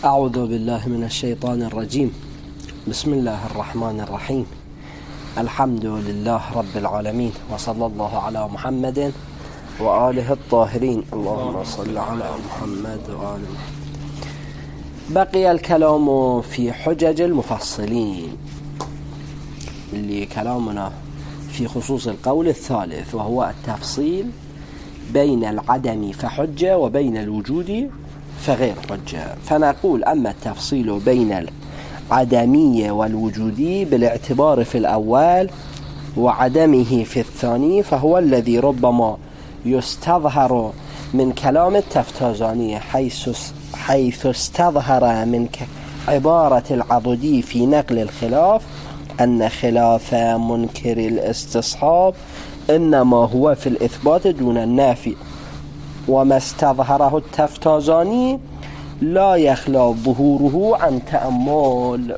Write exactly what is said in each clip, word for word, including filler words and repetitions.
أعوذ بالله من الشيطان الرجيم. بسم الله الرحمن الرحيم. الحمد لله رب العالمين، وصلى الله على محمد وآله الطاهرين. اللهم صل على محمد وآل محمد. بقي الكلام في حجج المفصلين، اللي كلامنا في خصوص القول الثالث، وهو التفصيل بين العدم فحجة وبين الوجود فغير حجة. فنقول أما التفصيل بين العدمية والوجودي بالاعتبار في الأول وعدمه في الثاني، فهو الذي ربما يستظهر من كلام التفتازاني، حيث حيث استظهر من عبارة العضدي في نقل الخلاف أن خلاف منكر الاستصحاب إنما هو في الإثبات دون النافي، وما استظهره التفتازاني لا يخلى ظهوره عن تأمل.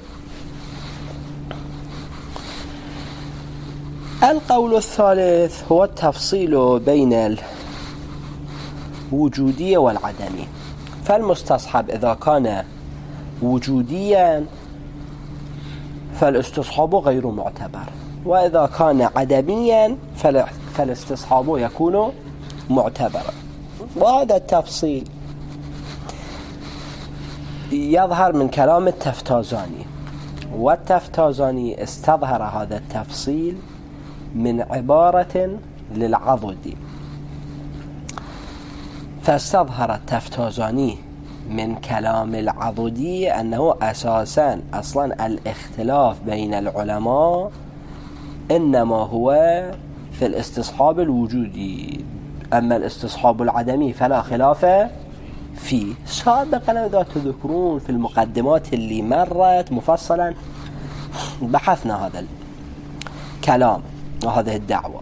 القول الثالث هو التفصيل بين الوجودية والعدمية. فالمستصحب إذا كان وجوديا فالاستصحاب غير معتبر، وإذا كان عدميا فالاستصحاب يكون معتبرا. وهذا التفصيل يظهر من كلام التفتازاني، والتفتازاني استظهر هذا التفصيل من عبارة للعضدي. فاستظهر التفتازاني من كلام العضدي أنه أساسا أصلا الاختلاف بين العلماء إنما هو في الاستصحاب الوجودي، أما الاستصحاب العدمي فلا خلاف فيه. سابقا إذا تذكرون في المقدمات اللي مرت مفصلا بحثنا هذا الكلام وهذه الدعوة،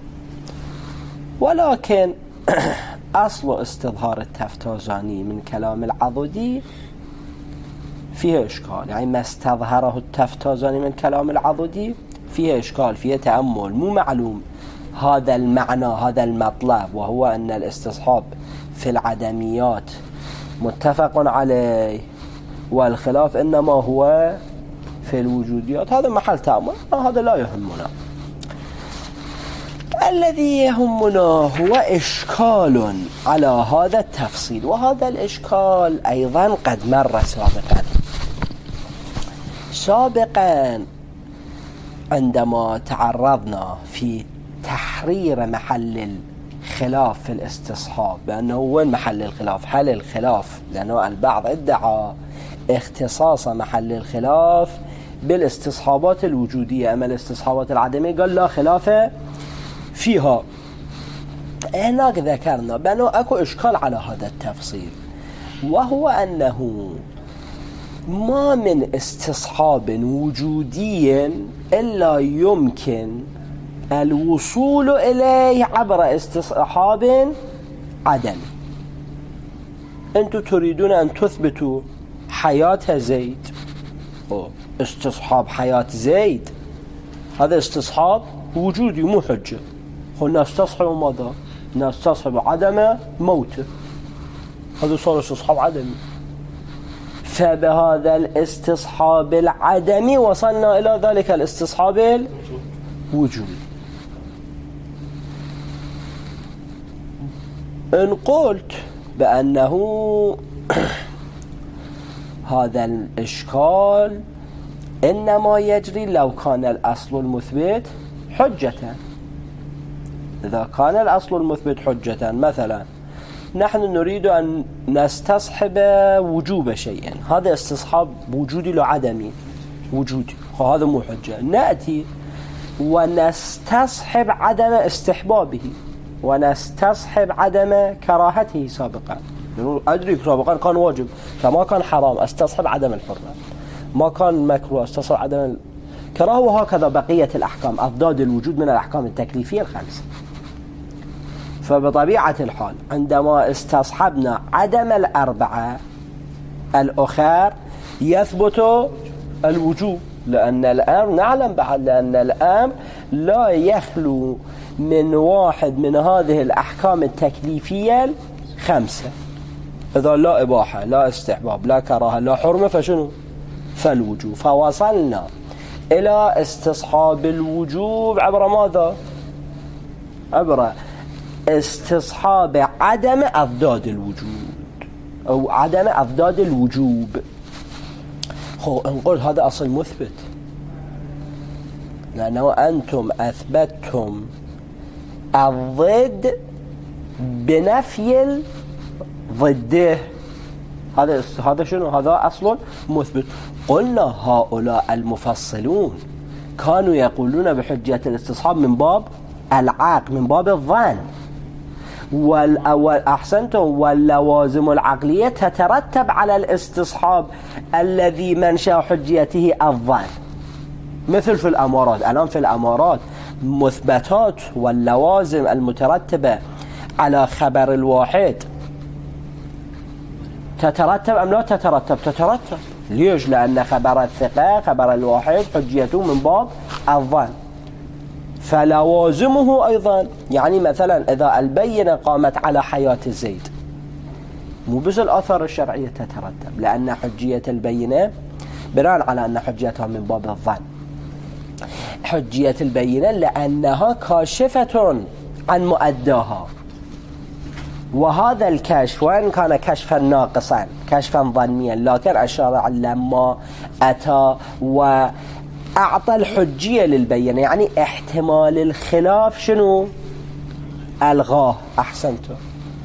ولكن أصل استظهار التفتازاني من كلام العضدي فيه إشكال. يعني ما استظهره التفتازاني من كلام العضدي فيه إشكال، فيه تأمل، مو معلوم هذا المعنى، هذا المطلب، وهو أن الاستصحاب في العدميات متفق عليه والخلاف إنما هو في الوجوديات. هذا محل تأمل، هذا لا يهمنا. الذي يهمنا هو إشكال على هذا التفصيل، وهذا الإشكال أيضا قد مر سابقا. سابقا عندما تعرضنا في تحرير محل الخلاف في الاستصحاب، بأنه وين محل الخلاف؟ هل الخلاف، لأنه البعض ادعى اختصاص محل الخلاف بالاستصحابات الوجودية، أما الاستصحابات العدمية قال لا خلاف فيها. هناك ذكرنا بأنه أكو إشكال على هذا التفصيل، وهو أنه ما من استصحاب وجودي إلا يمكن الوصول إليه عبر استصحاب عدمي. أنتم تريدون أن تثبتوا حياة زيد، أو استصحاب حياة زيد، هذا استصحاب وجودي مو حجة. قلنا نستصحب ماذا؟ نستصحب عدم موته، هذا صار استصحاب عدمي. فبهذا الاستصحاب العدمي وصلنا إلى ذلك الاستصحاب الوجودي. إن قلت بأنه هذا الإشكال إنما يجري لو كان الأصل المثبت حجة. إذا كان الأصل المثبت حجة، مثلا نحن نريد أن نستصحب وجوب شيء، هذا استصحاب وجودي لو عدمي وجودي، هذا مو حجة. نأتي ونستصحب عدم استحبابه، ونستصحب عدم كراهته سابقا. أدري سابقا كان واجب فما كان حرام، استصحب عدم الحرمة. ما كان مكروه، استصحب عدم الكراهة. وهكذا بقية الأحكام، أضداد الوجود من الأحكام التكليفية الخمسة. فبطبيعة الحال عندما استصحبنا عدم الأربعة الأخر يثبت الوجوب، لأن الأمر نعلم بعد لأن الأمر لا يخلو من واحد من هذه الأحكام التكليفية الخمسة. إذا لا إباحة لا استحباب لا كراهة لا حرمة فشنو؟ فالوجوب. فوصلنا إلى استصحاب الوجوب عبر ماذا؟ عبر استصحاب عدم أضداد الوجوب أو عدم أضداد الوجوب. خو نقول هذا أصل مثبت، لأنه أنتم أثبتتم الضد بنفي ضده. هذا هذا شنو؟ هذا أصل مثبت. قلنا هؤلاء المفصلون كانوا يقولون بحجية الاستصحاب من باب العقل، من باب الظن، والأول أحسنتم، واللوازم العقلية تترتب على الاستصحاب الذي منشأ حجيته الظن. مثل في الأمارات، الآن في الأمارات مثبتات واللوازم المترتبة على خبر الواحد تترتب أم لا تترتب؟ تترتب. ليش؟ لأن خبر الثقة خبر الواحد حجيته من باب الظن، فلوازمه أيضا. يعني مثلا إذا البينة قامت على حياة زيد، مو بس الآثار الشرعية تترتب، لأن حجية البينة بناء على أن حجيتها من باب الظن. حجية البينة لأنها كاشفة عن مؤداها، وهذا الكشف وإن كان كشفا ناقصا كشفا ظنيا، لكن الشارع لما أتى وأعطى الحجية للبينة يعني احتمال الخلاف شنو؟ ألغاه. أحسنتم.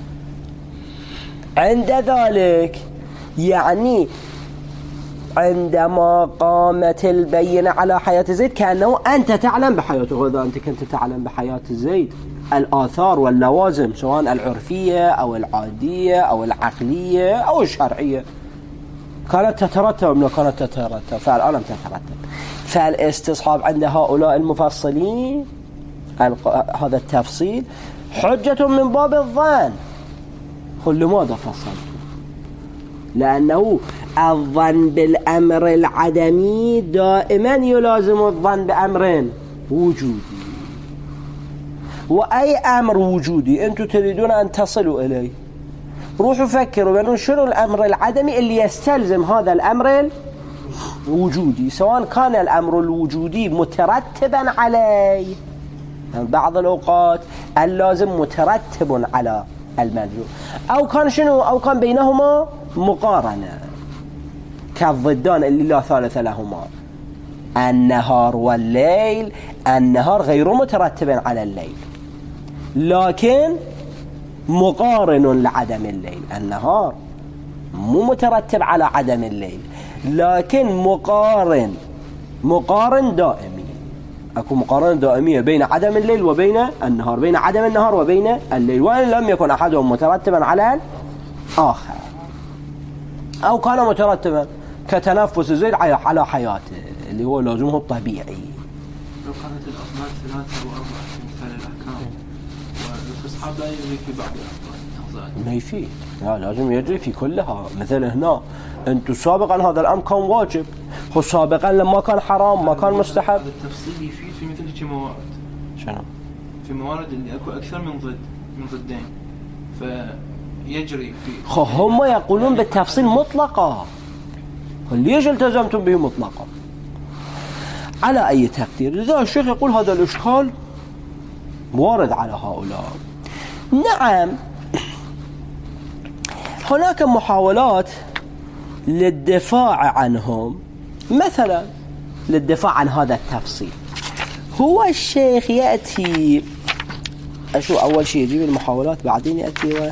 عند ذلك يعني عندما قامت البينة على حياة زيد كأنه أنت تعلم بحياته، وإذا أنت كنت تعلم بحياة زيد الآثار واللوازم سواء العرفية أو العادية أو العقلية أو الشرعية كانت تترتب أم لا كانت تترتب؟ فالآن لم تترتب. فالاستصحاب عند هؤلاء المفصلين هذا التفصيل حجة من باب الظن. قل لماذا فصلت؟ لأنه الظن بالأمر العدمي دائما يلازم الظن بأمر وجودي، وأي أمر وجودي أنتم تريدون أن تصلوا إليه روحوا فكروا بأنه شنو الأمر العدمي اللي يستلزم هذا الأمر الوجودي، سواء كان الأمر الوجودي مترتبا عليه. بعض الأوقات اللازم مترتب على الملزوم، أو كان شنو أو كان بينهما مقارنة كالضدان اللي لا ثالث لهما. النهار والليل، النهار غير مترتب على الليل لكن مقارن لعدم الليل. النهار مو مترتب على عدم الليل لكن مقارن مقارن دائمي. أكو مقارنة دائمية بين عدم الليل وبين النهار، بين عدم النهار وبين الليل، وإن لم يكن أحدهم مترتبا على الآخر، أو كان مترتبا كتنفس زيد على حياته اللي هو لازمه الطبيعي. لو كانت الأضداد ثلاثة وأربعة مثل الأحكام والاستصحاب لا يجري في بعض الأضداد، ما يفيد، لا لازم يجري في كلها. مثل هنا أنتم سابقا هذا الأمر كان واجب، خو سابقا لما كان حرام ما كان مستحب. هذا التفصيل يفيد في مثل هيك موارد. شنو؟ في موارد اللي أكو أكثر من ضد من ضدين فيجري في. خو هم يقولون بالتفصيل مطلقة، ليش التزمتم به مطلقا؟ على أي تقدير. لذا الشيخ يقول هذا الإشكال وارد على هؤلاء. نعم هناك محاولات للدفاع عنهم، مثلا للدفاع عن هذا التفصيل. هو الشيخ يأتي أشو أول شيء يجيب المحاولات بعدين يأتي و...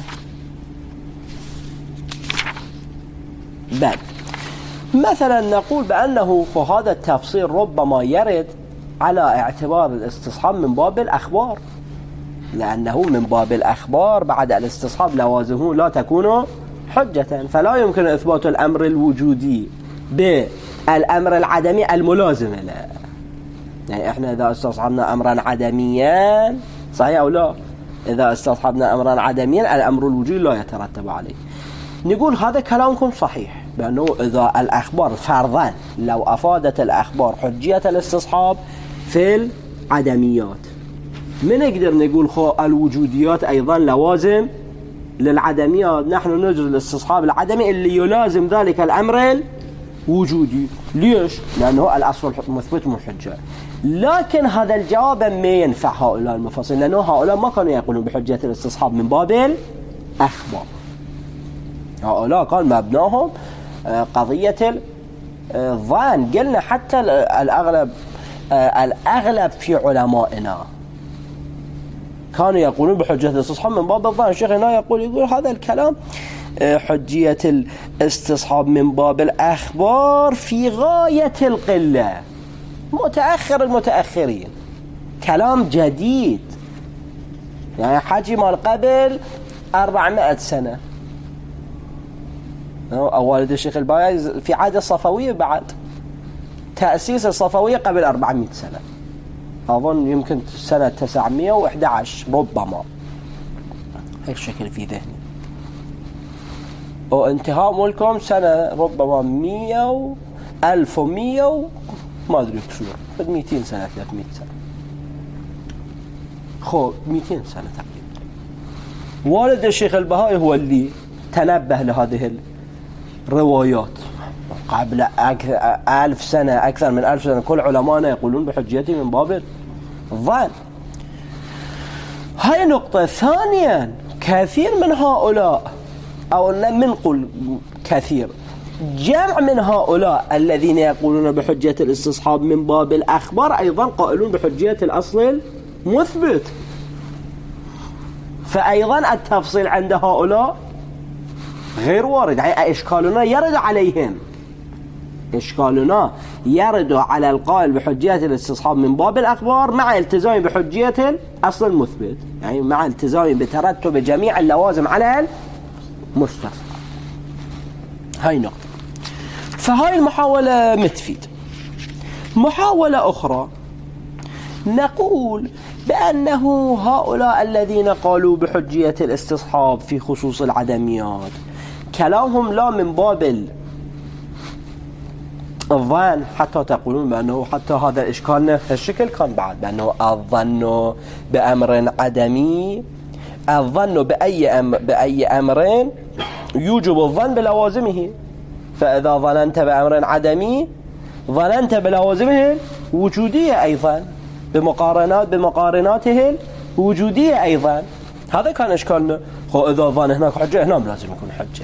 بعد مثلا نقول بأنه هذا التفصيل ربما يرد على اعتبار الاستصحاب من باب الأخبار، لأنه من باب الأخبار بعد الاستصحاب لوازمه لا تكون حجة، فلا يمكن إثبات الأمر الوجودي بالأمر العدمي الملازم له. يعني إحنا إذا استصحبنا أمرا عدميا صحيح أو لا؟ إذا استصحبنا أمرا عدميا الأمر الوجودي لا يترتب عليه. نقول هذا كلامكم صحيح بأنه إذا الأخبار فرضا لو أفادت الأخبار حجية الاستصحاب في العدميات، من نقدر نقول خو الوجوديات أيضا لوازم للعدميات نحن نجري الاستصحاب العدمي اللي يلازم ذلك الأمر الوجودي. ليش؟ لأنه الأصل مثبت مو حجة. لكن هذا الجواب ما ينفع هؤلاء المفصلين، لأنه هؤلاء ما كانوا يقولون بحجة الاستصحاب من باب الأخبار. هؤلاء كان مبناهم قضية الظن. قلنا حتى الأغلب الأغلب في علمائنا كانوا يقولون بحجة الاستصحاب من باب الظن. الشيخ هنا يقول يقول هذا الكلام حجية الاستصحاب من باب الأخبار في غاية القلة، متأخر المتأخرين، كلام جديد، يعني حكي مال قبل أربعمائة سنة. والد الشيخ البايز في عهد الصفوية، بعد تأسيس الصفوية قبل أربعمائة سنة، أظن يمكن سنة تسعمائة وأحد عشر ربما، هيك شكل في ذهني. وانتهاء ملكهم سنة ربما مية و ألف ومية ما أدري كسور، مئتين سنة ثلاثمائة سنة، خو مئتين سنة تقريبا. والد الشيخ البهائي هو اللي تنبه لهذه الروايات قبل ألف سنة، أكثر من ألف سنة. كل علماءنا يقولون بحجيته من باب الظن. هاي نقطة. ثانيا، كثير من هؤلاء، أو ننقل كثير جمع من هؤلاء الذين يقولون بحجية الاستصحاب من باب الأخبار أيضا قائلون بحجية الأصل المثبت. فأيضا التفصيل عند هؤلاء غير وارد. يعني إشكالنا يرد عليهم، إشكالنا يرد على القائل بحجية الاستصحاب من باب الأخبار مع التزام بحجية الأصل المثبت، يعني مع التزام بترتب جميع اللوازم على المستصحب. هاي نقطة. فهاي المحاولة متفيد. محاولة أخرى نقول بأنه هؤلاء الذين قالوا بحجية الاستصحاب في خصوص العدميات كلامهم لا من باب الظن، حتى تقولون بأنه حتى هذا الإشكال نفس الشكل كان بعد، بأنه الظن بأمر عدمي، الظن بأي أمر بأي أمر يوجب الظن بلوازمه. فإذا ظننت بأمر عدمي ظننت بلوازمه وجودية أيضا، بمقارنات بمقارناته الوجودية أيضا. هذا كان إشكالنا. خو إذا ظن هناك حجة هنا لازم يكون حجة.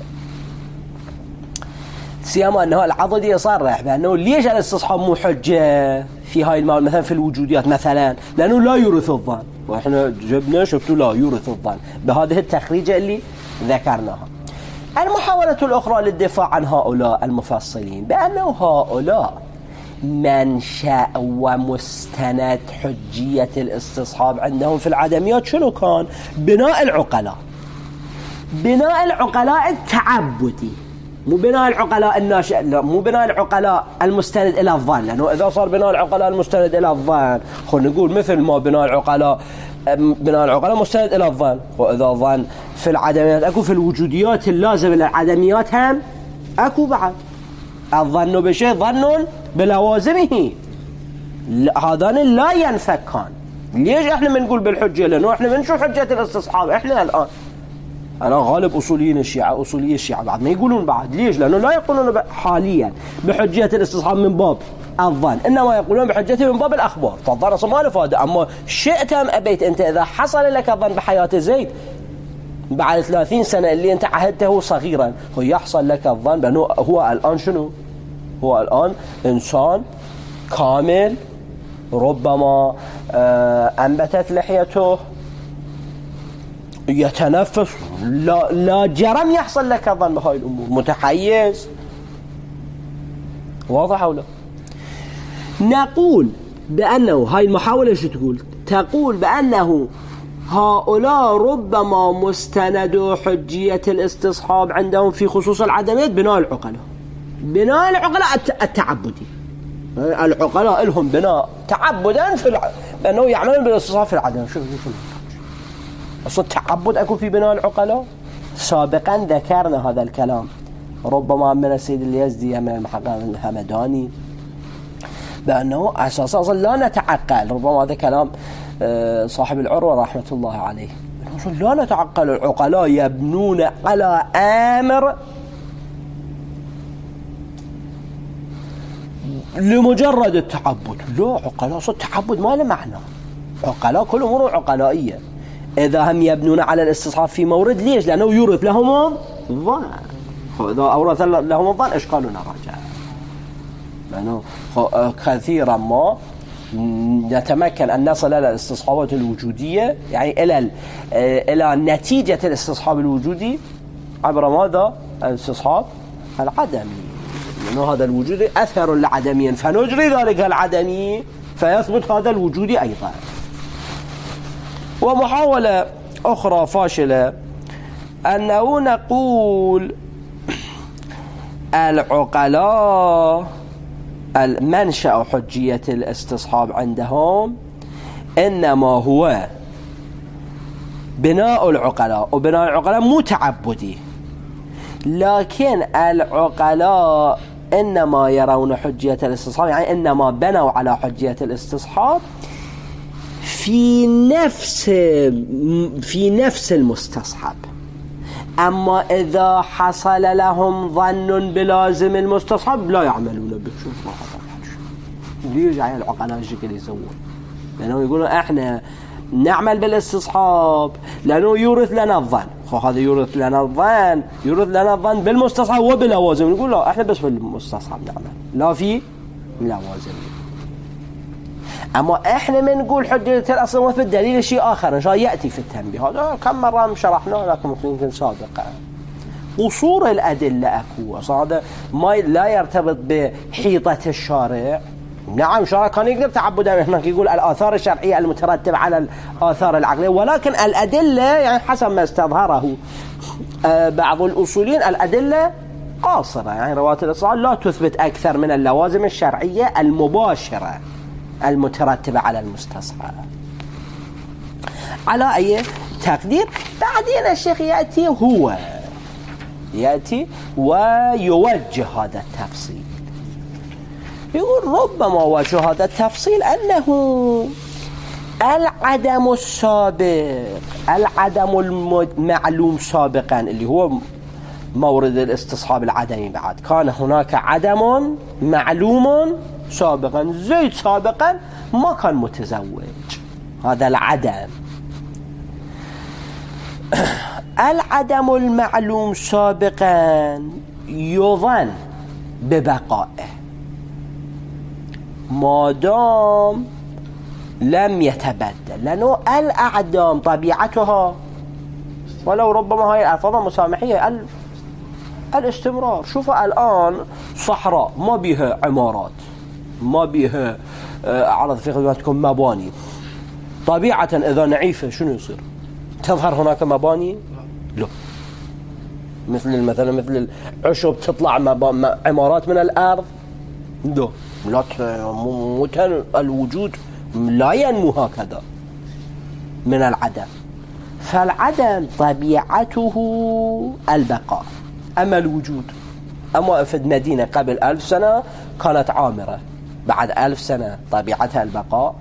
سيما أنه العضدي يصرح بأنه ليش الاستصحاب مو حجة في هاي المال مثلا في الوجوديات مثلا، لأنه لا يورث الظن، وإحنا جبنا شفتوا لا يورث الظن بهذه التخريجة اللي ذكرناها. المحاولة الأخرى للدفاع عن هؤلاء المفصلين بأنه هؤلاء منشأ ومستند حجية الاستصحاب عندهم في العدميات شنو كان؟ بناء العقلاء، بناء العقلاء التعبدي، مو بناء العقلاء الناشئ، لا مو بناء العقلاء المستند إلى الظن. لأنه إذا صار بناء العقلاء المستند إلى الظن، خلينا نقول مثل ما بناء العقلاء بناء العقلاء مستند إلى الظن، وإذا ظن في العدميات أكو في الوجوديات اللازم للعدميات هم أكو بعد. الظن بشيء ظن بلوازمه، هذان لا ينفكان. ليش احنا بنقول بالحجة؟ لأنه احنا بنشوف حجة الاستصحاب احنا الآن. أنا غالب أصوليين الشيعة أصولي الشيعة بعد ما يقولون بعد. ليش؟ لأنه لا يقولون حاليا بحجية الاستصحاب من باب الظن، إنما يقولون بحجته من باب الأخبار. فالظن أصلا ما له فائدة. أما شئت أم أبيت أنت إذا حصل لك الظن بحياة زيد بعد ثلاثين سنة اللي أنت عهدته صغيرا، هو يحصل لك الظن بأنه هو الآن شنو؟ هو الآن إنسان كامل، ربما أنبتت لحيته، يتنفس، لا, لا جرم يحصل لك ظن بهاي الأمور، متحيز. واضح أو لا؟ نقول بأنه هاي المحاولة شو تقول؟ تقول بأنه هؤلاء ربما مستند حجية الاستصحاب عندهم في خصوص العدميات بناء العقلاء، بناء العقلاء التعبدي. العقلاء لهم بناء تعبدا في الع... بأنه يعملون بالاستصحاب في العدم. شو شو أصلا التعبد أكو في بناء العقلاء؟ سابقا ذكرنا هذا الكلام ربما من السيد اليزدي من المحقق الهمداني بأنه أساسا لا نتعقل. ربما هذا كلام صاحب العروة رحمة الله عليه. لا نتعقل. العقلاء يبنون على أمر لمجرد التعبد. لا، عقلاء صوت تعبد ما له معنى. عقلاء كل أمور عقلائية. إذا هم يبنون على الاستصحاب في مورد، ليش؟ لأنه يورث لهم الظن. إذا أورث لهم الظن إشكالنا رجع، لأنه كثيرا ما نتمكن أن نصل إلى الاستصحابات الوجودية، يعني إلى إلى نتيجة الاستصحاب الوجودي عبر ماذا؟ الاستصحاب العدمي، لأنه هذا الوجود أثر العدمي، فنجري ذلك العدمي فيثبت هذا الوجود أيضا. ومحاولة أخرى فاشلة أنه نقول العقلاء المنشأ حجية الاستصحاب عندهم إنما هو بناء العقلاء، وبناء العقلاء مو تعبدي، لكن العقلاء إنما يرون حجية الاستصحاب، يعني إنما بنوا على حجية الاستصحاب في نفس في نفس المستصحب. أما إذا حصل لهم ظن بلازم المستصحب لا يعملون به. شوف ما هذا ليش يعني العقلاء الشكل يسوون؟ لأنه يقولون إحنا نعمل بالاستصحاب لأنه يورث لنا الظن. هذا يورث لنا الظن، يورث لنا الظن بالمستصحب وباللوازم. نقول لا، إحنا بس بالمستصحب نعمل، لا في لوازم. أما إحنا من حجية الأصل مثبت دليل شيء آخر إن شاء يأتي في التنبيه. هذا كم مرة شرحناه لكم يمكن سابقا. قصور الأدلة أكو، هذا ما لا يرتبط بحيطة الشارع. نعم شارع كان يقدر تعبدا هناك، يقول الآثار الشرعية المترتبة على الآثار العقلية، ولكن الأدلة يعني حسب ما استظهره بعض الأصوليين الأدلة قاصرة، يعني رواية الإصحاب لا تثبت أكثر من اللوازم الشرعية المباشرة المترتبة على المستصحب. على أي تقدير بعدين الشيخ يأتي هو يأتي ويوجه هذا التفصيل. يقول ربما وجه هذا التفصيل أنه العدم السابق، العدم المعلوم سابقا اللي هو مورد الاستصحاب العدمي، بعد كان هناك عدم معلوم سابقا. زيد سابقا ما كان متزوج، هذا العدم. العدم المعلوم سابقا يظن ببقائه ما دام لم يتبدل، لأنه الأعدام طبيعتها ولو ربما هاي الألفاظ مسامحية الاستمرار. شوفوا الآن صحراء ما بيها عمارات، ما بيها أعرض في خدمتكم مباني، طبيعة إذا نعيفة شنو يصير؟ تظهر هناك مباني؟ لا. مثل مثلا مثل العشب تطلع عمارات من الأرض؟ لا. لا، الوجود لا ينمو هكذا من العدم. فالعدم طبيعته البقاء. أما الوجود، أما في المدينة قبل ألف سنة كانت عامرة، بعد ألف سنة طبيعتها البقاء.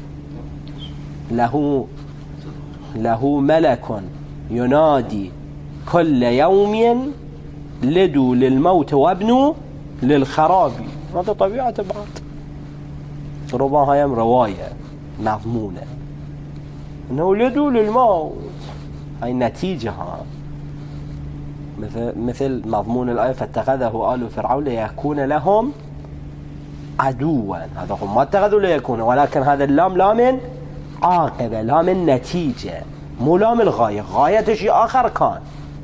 له له ملك ينادي كل يوم لدوا للموت وابنوا للخراب. هذا طبيعة بعض. ربما هاي رواية مضمونة إنه لدوا للموت، هاي نتيجة. مثل مثل مضمون الآية فاتخذه آل فرعون ليكون لهم عدوا. هذا هم ما اتخذوا ليكون، ولكن هذا اللام لام عاقبة، لام نتيجة، مو لام الغاية. غاية شيء آخر كان،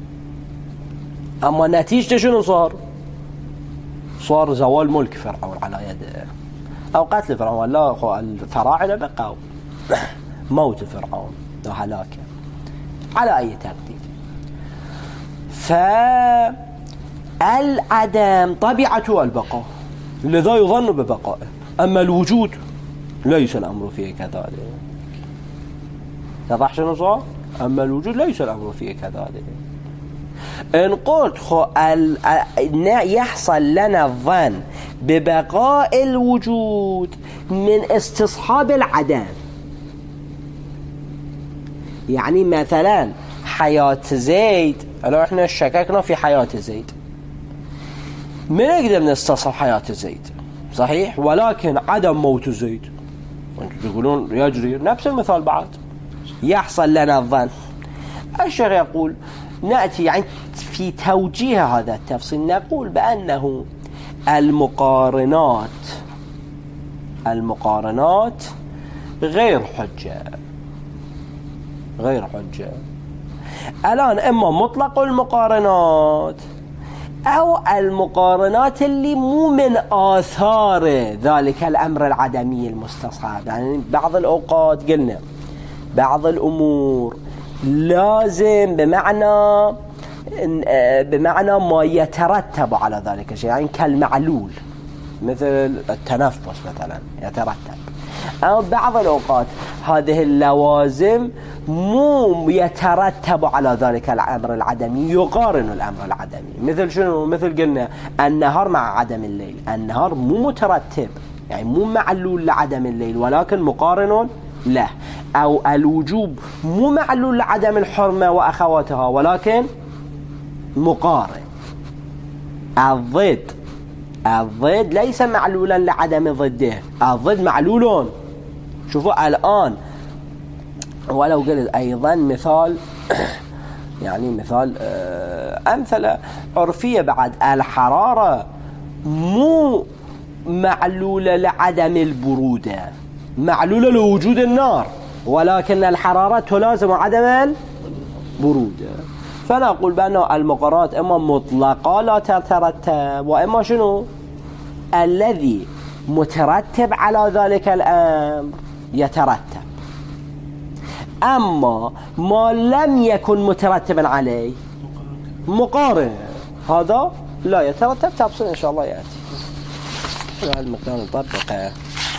أما نتيجة شنو صار؟ صار زوال ملك فرعون على يده، أو قتل فرعون. لا، الفراعنة بقوا موت فرعون وهلاكه على أي تقدير. فالعدم طبيعته البقاء، لذا يظن ببقائه. أما الوجود ليس الأمر فيه كذلك. تضح شنو صار؟ أما الوجود ليس الأمر فيه كذلك. إن قلت خو يحصل لنا الظن ببقاء الوجود من استصحاب العدم، يعني مثلا حياة زيد، لو احنا شككنا في حياة زيد ما نقدر نستصحب حياة زيد صحيح، ولكن عدم موت زيد انتم تقولون يجري، نفس المثال بعد يحصل لنا الظن. الشيخ يقول نأتي يعني في توجيه هذا التفصيل نقول بأنه المقارنات المقارنات غير حجة غير حجة الآن إما مطلق المقارنات أو المقارنات اللي مو من آثار ذلك الأمر العدمي المستصحب. يعني بعض الأوقات قلنا بعض الأمور لازم بمعنى بمعنى ما يترتب على ذلك الشيء، يعني كالمعلول مثل التنفس مثلا يترتب، أو بعض الأوقات هذه اللوازم مو يترتب على ذلك الأمر العدمي، يقارن الأمر العدمي. مثل شنو؟ مثل قلنا النهار مع عدم الليل، النهار مو مترتب يعني مو معلول لعدم الليل ولكن مقارن له، أو الوجوب مو معلول لعدم الحرمة وأخواتها ولكن مقارن. الضد الضد ليس معلولا لعدم ضده، الضد معلول. شوفوا الآن ولو قلت أيضا مثال يعني مثال أمثلة عرفية بعد، الحرارة مو معلولة لعدم البرودة، معلولة لوجود النار، ولكن الحرارة تلازم عدم البرودة. فنقول بأن المقارنات إما مطلقة لا تترتب، وإما شنو الذي مترتب على ذلك الأمر يترتب، أما ما لم يكن مترتبا عليه مقارن هذا لا يترتب. تفصيل إن شاء الله يأتي هذا المقدار نطبقه.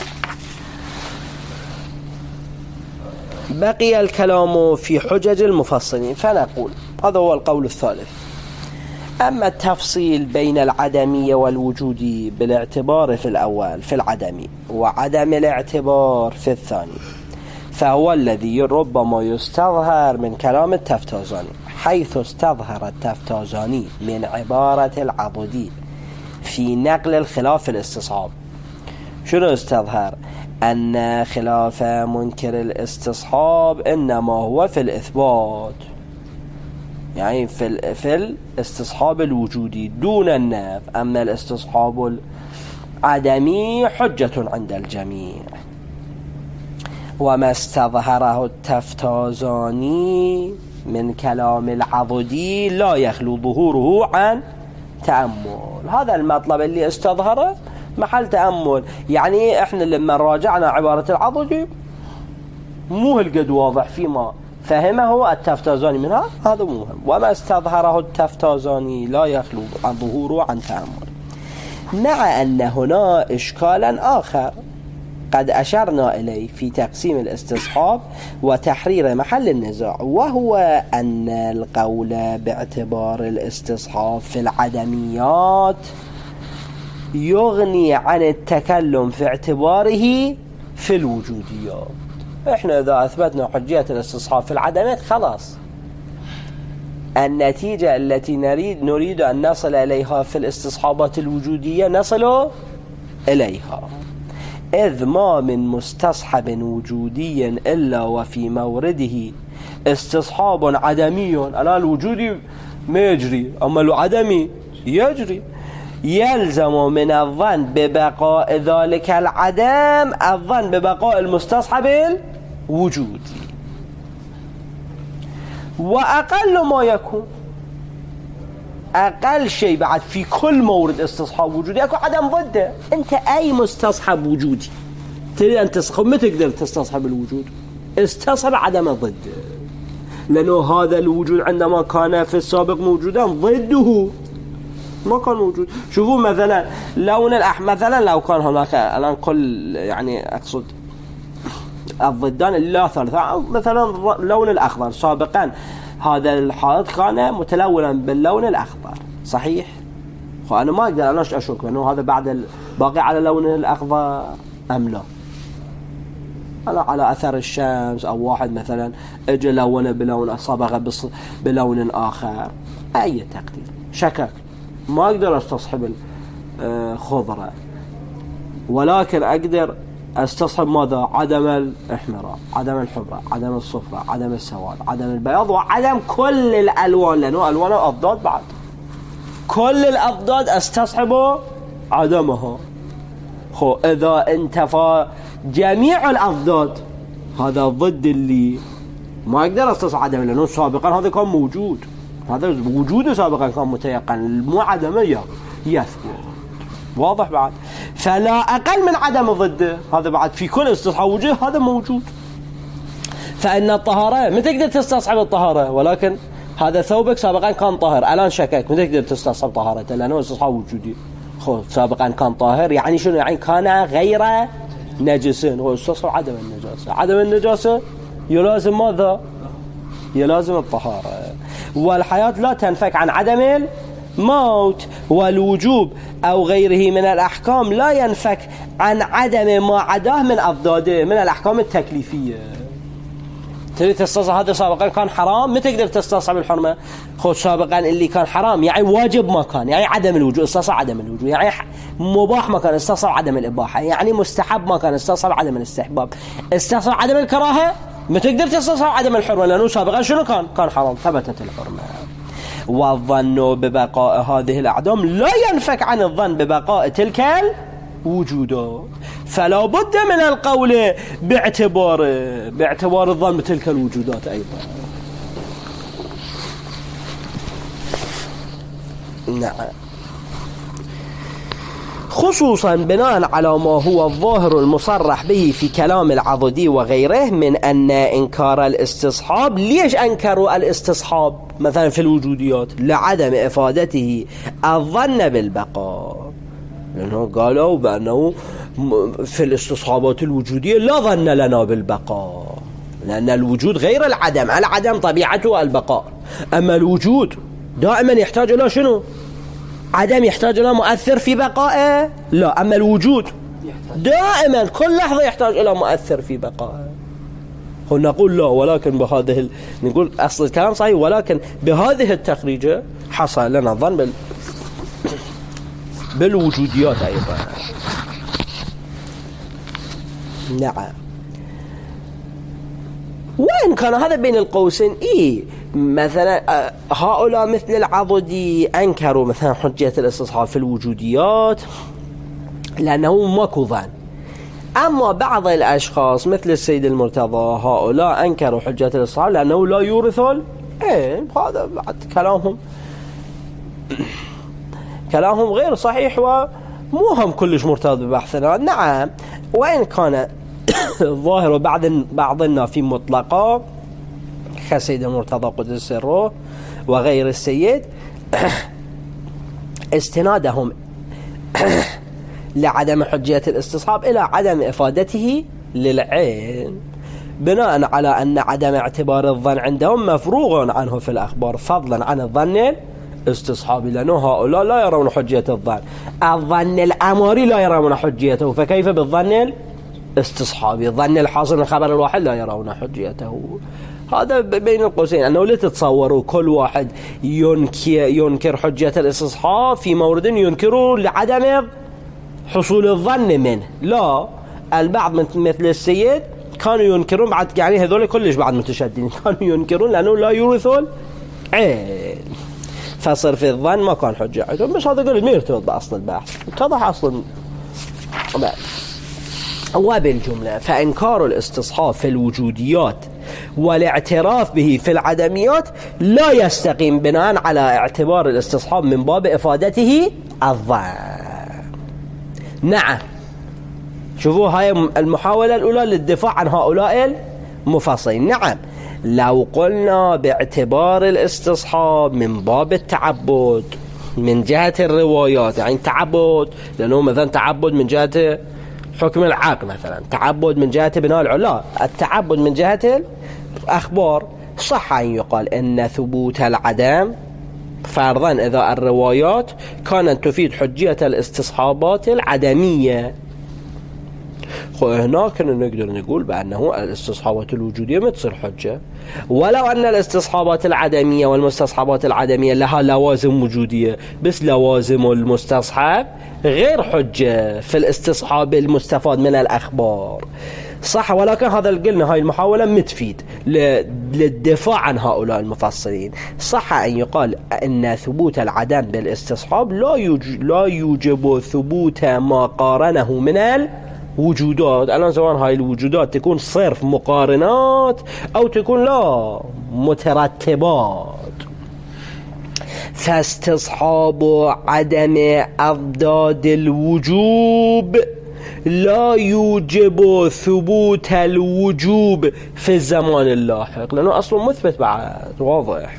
بقي الكلام في حجج المفصلين، فنقول هذا هو القول الثالث. أما التفصيل بين العدمية والوجودي بالاعتبار في الأول في العدمي وعدم الاعتبار في الثاني، فهو الذي ربما يستظهر من كلام التفتازاني، حيث استظهر التفتازاني من عبارة العضدي في نقل الخلاف في الاستصحاب. شنو استظهر؟ أن خلاف منكر الاستصحاب إنما هو في الإثبات، يعني في في الاستصحاب الوجودي دون النفي، أما الاستصحاب العدمي حجة عند الجميع. وما استظهره التفتازاني من كلام العضدي لا يخلو ظهوره عن تأمل. هذا المطلب اللي استظهره محل تأمل. يعني احنا لما راجعنا عبارة العضدي مو هالقد واضح فيما فهمه التفتازاني منها، هذا مهم. وما استظهره التفتازاني لا يخلو عن ظهوره عن تأمل، مع أن هنا إشكالا آخر قد أشرنا إليه في تقسيم الاستصحاب وتحرير محل النزاع، وهو أن القول باعتبار الاستصحاب في العدميات يغني عن التكلم في اعتباره في الوجوديات. احنا إذا أثبتنا حجية الاستصحاب في العدميات خلاص النتيجة التي نريد نريد أن نصل إليها في الاستصحابات الوجودية نصل إليها، إذ ما من مستصحب وجودي إلا وفي مورده استصحاب عدمي. الآن الوجودي ما يجري أما العدمي يجري، يلزم من الظن ببقاء ذلك العدم الظن ببقاء المستصحب الوجودي. وأقل ما يكون أقل شيء بعد في كل مورد استصحاب وجودي يكون عدم ضده. أنت أي مستصحب وجودي تريد أن تستصحب ما تقدر تستصحب الوجود، استصحب عدم ضده، لأنه هذا الوجود عندما كان في السابق موجودا ضده ما كان موجود. شوفوا مثلا لون الأحمر، مثلا لو كان هناك الآن كل يعني أقصد الضدان لا ثالثة، مثلا اللون الأخضر سابقا هذا الحائط كان متلونا باللون الأخضر صحيح، فأنا ما أقدر أنا أشك أنه هذا بعد باقي على لون الأخضر أم لا. أنا على أثر الشمس، أو واحد مثلا اجى لونه بلون صبغه بلون آخر، أي تقدير شكك ما أقدر استصحب الخضرة، ولكن أقدر استصحب ماذا؟ عدم الاحمرار، عدم الحمرة، عدم الصفرة، عدم السواد، عدم البياض، وعدم كل الألوان، لأنه ألوان الأضداد بعد كل الأضداد استصحبه عدمها. خو إذا انتفى جميع الأضداد هذا ضد اللي ما أقدر استصحب عدم، لأنه سابقا هذا كان موجود، هذا وجوده سابقا كان متيقن، مو عدمه يثبت. واضح بعد؟ فلا أقل من عدم ضده، هذا بعد في كل استصحاب وجود هذا موجود. فإن الطهارة ما تقدر تستصحب الطهارة، ولكن هذا ثوبك سابقا كان طاهر، الآن شكك، ما تقدر تستصحب طهارته لأنه استصحاب وجودي. خو سابقا كان طاهر يعني شنو؟ يعني كان غير نجس، هو استصحب عدم النجاسة. عدم النجاسة يلازم ماذا؟ يلازم الطهارة. والحياة لا تنفك عن عدم موت، والوجوب أو غيره من الأحكام لا ينفك عن عدم ما عداه من أضداده من الأحكام التكليفية. تريد تستصحب هذا سابقا كان حرام، ما تقدر تستصحب الحرمة. خذ سابقا اللي كان حرام يعني واجب ما كان، يعني عدم الوجوب استصحب عدم الوجوب، يعني مباح ما كان استصحب عدم الإباحة، يعني مستحب ما كان استصحب عدم الاستحباب، استصحب عدم الكراهة، ما تقدر تستصحب عدم الحرمة لأنه سابقا شنو كان؟ كان حرام، ثبتت الحرمة. والظن ببقاء هذه الأعدام لا ينفك عن الظن ببقاء تلك الوجودات، فلا بد من القول باعتبار باعتبار الظن بتلك الوجودات أيضا. نعم، خصوصا بناء على ما هو الظاهر المصرح به في كلام العضدي وغيره من أن إنكار الاستصحاب. ليش أنكروا الاستصحاب مثلا في الوجوديات؟ لعدم إفادته الظن بالبقاء، لأنه قالوا بأنه في الاستصحابات الوجودية لا ظن لنا بالبقاء، لأن الوجود غير العدم، العدم طبيعته البقاء، أما الوجود دائما يحتاج إلى شنو؟ عدم يحتاج إلى مؤثر في بقائه، لا، أما الوجود دائما كل لحظة يحتاج إلى مؤثر في بقائه. نقول لا، ولكن بهذه ال... نقول أصل الكلام صحيح، ولكن بهذه التخريجة حصل لنا ظن بال... بالوجوديات أيضا. نعم، وإن كان هذا بين القوسين إيه، مثلا هؤلاء مثل العضدي أنكروا مثلا حجية الاستصحاب في الوجوديات لأنه ماكو ظن. أما بعض الأشخاص مثل السيد المرتضى هؤلاء أنكروا حجية الاستصحاب لأنه لا يورثون. إيه، هذا بعد كلامهم كلامهم غير صحيح ومو هم كلش مرتبط ببحثنا. نعم، وإن كان الظاهر بعض بعضنا في مطلقة كالسيد المرتضى قدس سره وغير السيد استنادهم لعدم حجية الاستصحاب إلى عدم إفادته للعين، بناء على أن عدم اعتبار الظن عندهم مفروغ عنه في الأخبار فضلا عن الظن الاستصحابي، لأنه هؤلاء لا يرون حجية الظن، الظن الأماري لا يرون حجيته، فكيف بالظن الاستصحابي؟ الظن الحاصل من خبر الواحد لا يرون حجيته. هذا بين القوسين، أنه لا تتصوروا كل واحد ينكر, ينكر حجية الاستصحاب في مورد ينكره لعدم حصول الظن منه، لا، البعض مثل السيد كانوا ينكرون بعد، يعني هذول كلش بعد متشددين كانوا ينكرون لأنه لا يورثون عين، فصرف الظن ما كان حجة عندهم. بس هذا قلت ما يرتبط بأصل البحث، اتضح أصل. وبالجملة فإنكار الاستصحاب في الوجوديات والاعتراف به في العدميات لا يستقيم بناء على اعتبار الاستصحاب من باب إفادته الظن. نعم، شوفوا هاي المحاولة الأولى للدفاع عن هؤلاء المفصلين. نعم، لو قلنا باعتبار الاستصحاب من باب التعبد من جهة الروايات، يعني تعبد لأنه مثلا تعبد من جهة حكم العقل، مثلا تعبد من جهة بناء العلا، التعبد من جهة الأخبار، صح أن يقال إن ثبوت العدم فرضا إذا الروايات كانت تفيد حجية الاستصحابات العدمية. هنا كنا نقدر نقول بأنه الاستصحابات الوجودية ما تصير حجة، ولو أن الاستصحابات العدمية والمستصحبات العدمية لها لوازم وجودية، بس لوازم المستصحب غير حجة في الاستصحاب المستفاد من الأخبار. صح، ولكن هذا قلنا هاي المحاولة متفيد للدفاع عن هؤلاء المفصلين. صح أن يقال أن ثبوت العدم بالاستصحاب لا يوجب, لا يوجب ثبوت ما قارنه من الوجودات. الآن سواء هاي الوجودات تكون صرف مقارنات أو تكون لا مترتبات. فاستصحاب عدم أضداد الوجوب لا يوجب ثبوت الوجوب في الزمان اللاحق، لأنه أصلا مثبت بعد واضح.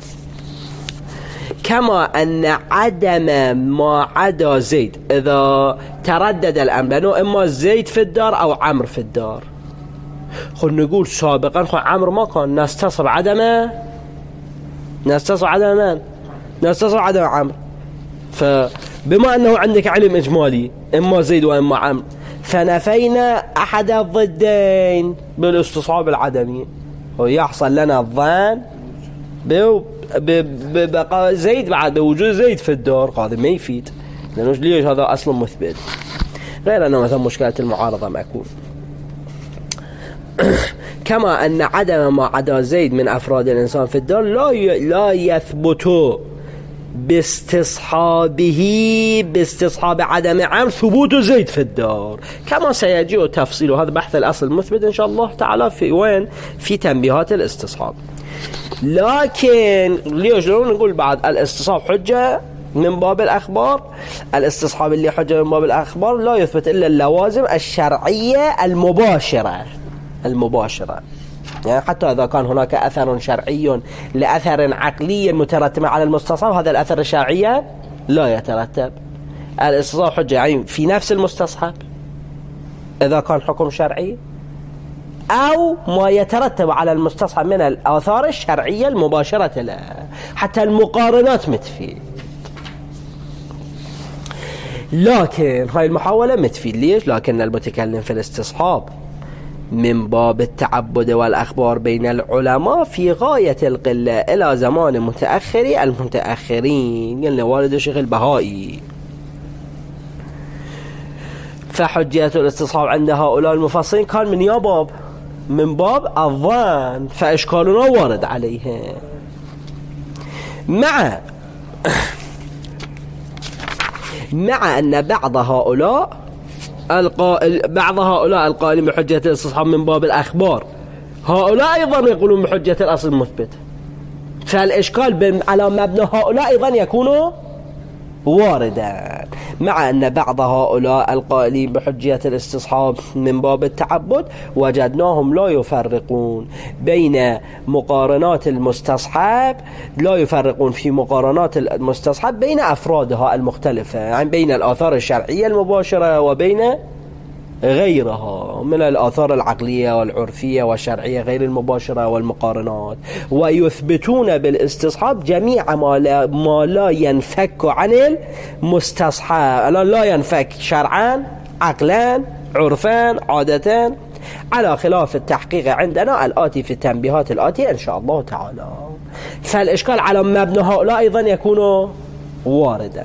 كما أن عدم ما عدا زيد إذا تردد الأمر، لأنه إما زيد في الدار أو عمرو في الدار. خل نقول سابقا خل عمرو ما كان، نستصب عدم نستصب عدم من؟ نستصب عدم عمرو. فبما أنه عندك علم إجمالي إما زيد وإما عمرو، فنفينا أحد الضدين بالاستصحاب العدمي، ويحصل لنا الظن ببقاء زيد بعد بوجود زيد في الدار. هذا ما يفيد، لأنه ليش هذا أصلا مثبت، غير أنه مثلا مشكلة المعارضة معكوف. كما أن عدم ما عدا زيد من أفراد الإنسان في الدار لا لا يثبت باستصحابه باستصحاب عدم عمرو ثبوت زيد في الدار، كما سيجيء تفصيل هذا بحث الأصل المثبت إن شاء الله تعالى في وين في تنبيهات الاستصحاب. لكن ليش نقول بعد الاستصحاب حجة من باب الأخبار؟ الاستصحاب اللي حجة من باب الأخبار لا يثبت إلا اللوازم الشرعية المباشرة المباشرة يعني حتى إذا كان هناك أثر شرعي لأثر عقلي مترتب على المستصحب، هذا الأثر الشرعي لا يترتب. الاستصحاب حجة يعني في نفس المستصحب إذا كان حكم شرعي، أو ما يترتب على المستصحب من الآثار الشرعية المباشرة له. حتى المقارنات متفيد، لكن هاي المحاولة متفيد. ليش؟ لكن المتكلم في الاستصحاب من باب التعبد والأخبار بين العلماء في غاية القلة إلى زمان متأخري المتأخرين، يعني والد الشيخ البهائي. فحجية الاستصحاب عند هؤلاء المفصلين كان من يا باب من باب الظن، فإشكالنا وارد عليه. مع مع أن بعض هؤلاء القائل بعض هؤلاء القائلين بحجية الاستصحاب من باب الأخبار، هؤلاء أيضا يقولون بحجية الأصل المثبت، فالإشكال على مبنى هؤلاء أيضا يكون واردا. مع أن بعض هؤلاء القائلين بحجية الاستصحاب من باب التعبد وجدناهم لا يفرقون بين مقارنات المستصحب لا يفرقون في مقارنات المستصحب بين أفرادها المختلفة، يعني بين الآثار الشرعية المباشرة وبين غيرها من الآثار العقلية والعرفية والشرعية غير المباشرة والمقارنات، ويثبتون بالاستصحاب جميع ما لا, ما لا ينفك عن المستصحب، لا ينفك شرعا عقلا عرفا عادة، على خلاف التحقيق عندنا الآتي في التنبيهات الآتية إن شاء الله تعالى. فالإشكال على مبنى هؤلاء أيضا يكون واردا.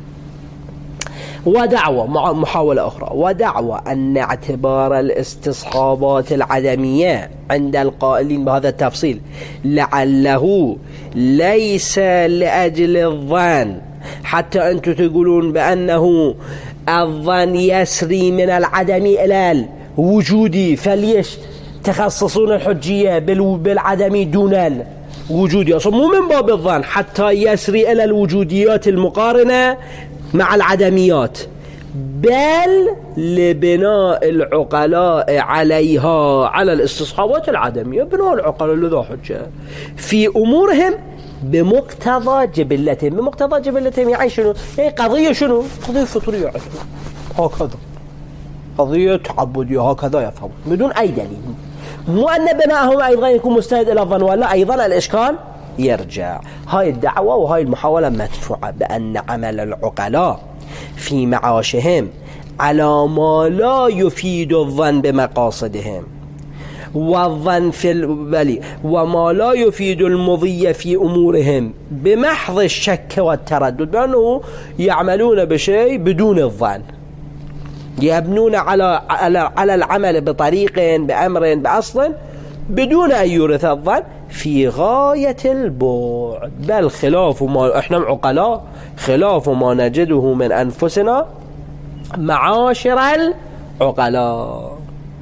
ودعوة مع محاولة أخرى، ودعوة أن اعتبار الاستصحابات العدمية عند القائلين بهذا التفصيل لعله ليس لأجل الظن، حتى أنتم تقولون بأنه الظن يسري من العدم إلى الوجودي، فليش تخصصون الحجية بالعدم دون الوجودي؟ أصلا مو من باب الظن حتى يسري إلى الوجوديات المقارنة مع العدميات، بل لبناء العقلاء عليها على الاستصحابات العدمية، بناء العقلاء لذا حجة في أمورهم بمقتضى جبلتهم. بمقتضى جبلتهم يعني شنو؟ يعني قضية شنو؟ قضية فطرية هكذا، قضية تعبدية هكذا يفهم بدون أي دليل. مو أن بناءهم أيضا يكون مستند إلى الظن، ولا أيضا الإشكال يرجع. هاي الدعوة وهاي المحاولة مدفوعة بأن عمل العقلاء في معاشهم على ما لا يفيد الظن بمقاصدهم والظن في البلي وما لا يفيد المضي في أمورهم بمحض الشك والتردد، بأنه يعملون بشيء بدون الظن، يبنون على على العمل بطريق بأمر بأصل بدون أن يورث الظن في غاية البعد، بل خلاف ما احنا عقلاء، خلاف ما نجده من أنفسنا معاشر العقلاء.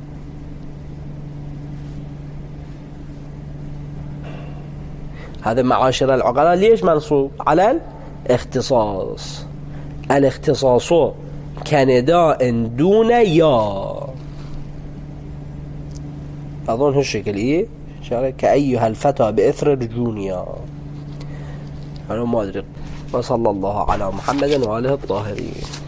هذا معاشر العقلاء ليش منصوب على الاختصاص؟ الاختصاص كنداء دون يا، أظن هالشكل إيه شارك كأيها الفتى بإثر الجونيا. أنا ما أدري. وصلى الله على محمد وآله الطاهرين.